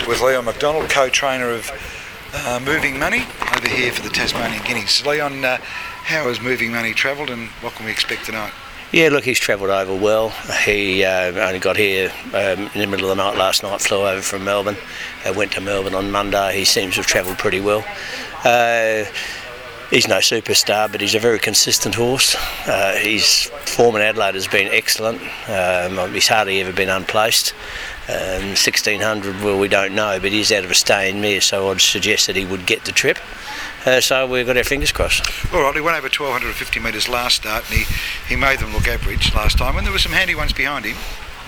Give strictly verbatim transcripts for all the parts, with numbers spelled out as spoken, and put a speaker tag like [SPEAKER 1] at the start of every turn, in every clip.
[SPEAKER 1] with Leon McDonald, co-trainer of uh, Moving Money, over here for the Tasmanian Guineas. Leon, uh, how has Moving Money travelled and what can we expect tonight?
[SPEAKER 2] Yeah, look, he's travelled over well. He uh, only got here um, in the middle of the night last night, flew over from Melbourne, uh, went to Melbourne on Monday. He seems to have travelled pretty well. Uh, he's no superstar, but he's a very consistent horse. Uh, his form in Adelaide has been excellent. Um, he's hardly ever been unplaced. Um, sixteen hundred, well, we don't know, but he's out of a staying mare, so I'd suggest that he would get the trip. Uh, so we've got our fingers crossed.
[SPEAKER 1] All right, he went over twelve fifty metres last start and he, he made them look average last time, and there were some handy ones behind him.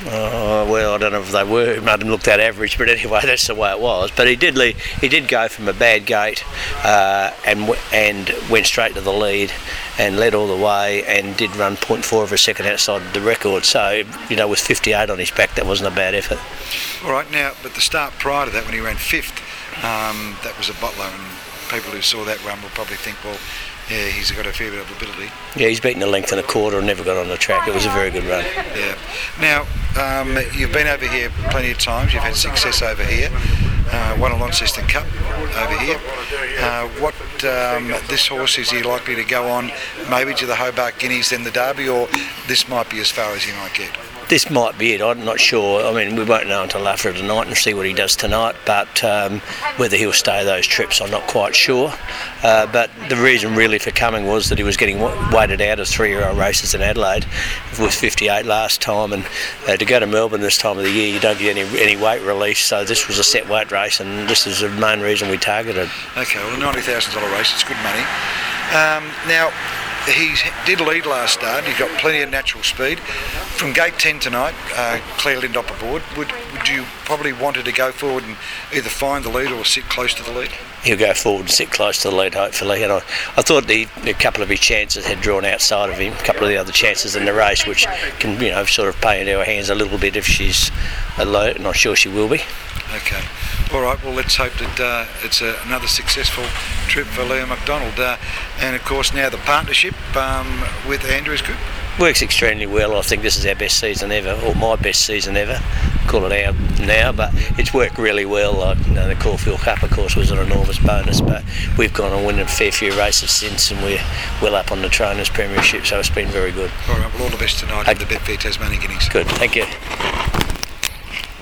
[SPEAKER 2] Oh, well, I don't know if they were. It made them look that average, but anyway, that's the way it was. But he did lead, he did go from a bad gate uh, and w- and went straight to the lead and led all the way and did run point four of a second outside the record. So, you know, with fifty-eight on his back, that wasn't a bad effort.
[SPEAKER 1] All right, now, but the start prior to that, when he ran fifth, um, that was a bottler, and people who saw that run will probably think, well, yeah, he's got a fair bit of ability.
[SPEAKER 2] Yeah, he's beaten a length and a quarter and never got on the track. It was a very good run.
[SPEAKER 1] Yeah. Now, um, you've been over here plenty of times. You've had success over here. Uh, won a Launceston Cup over here. Uh, what um, this horse, is he likely to go on maybe to the Hobart Guineas, then the Derby, or this might be as far as he might get?
[SPEAKER 2] This might be it. I'm not sure. I mean, we won't know until after tonight and see what he does tonight. But um, whether he'll stay those trips, I'm not quite sure. Uh, but the reason really for coming was that he was getting weighted out of three-year-old races in Adelaide with fifty-eight last time, and uh, to go to Melbourne this time of the year, you don't get any any weight release. So this was a set weight race, and this is the main reason we targeted.
[SPEAKER 1] Okay, well, a ninety thousand dollars race. It's good money. Um, now. He did lead last start. He got plenty of natural speed. From gate ten tonight, uh, Claire Lindop aboard. Would would you probably wanted to go forward and either find the lead or sit close to the lead?
[SPEAKER 2] He'll go forward and sit close to the lead, hopefully. And I, I thought the, a couple of his chances had drawn outside of him. A couple of the other chances in the race, which can, you know, sort of play into our hands a little bit if she's alert, and I'm sure she will be.
[SPEAKER 1] Okay. All right, well, let's hope that uh, it's a, another successful trip for Leon McDonald. Uh, and, of course, now the partnership um, with Andrews Group.
[SPEAKER 2] Works extremely well. I think this is our best season ever, or my best season ever. Call it our now, but it's worked really well. Like, you know, the Caulfield Cup, of course, was an enormous bonus, but we've gone and won a fair few races since, and we're well up on the Trainers Premiership, so it's been very good.
[SPEAKER 1] All right, well, all the best tonight at the Betfair Tasmanian Guineas.
[SPEAKER 2] Good, thank you.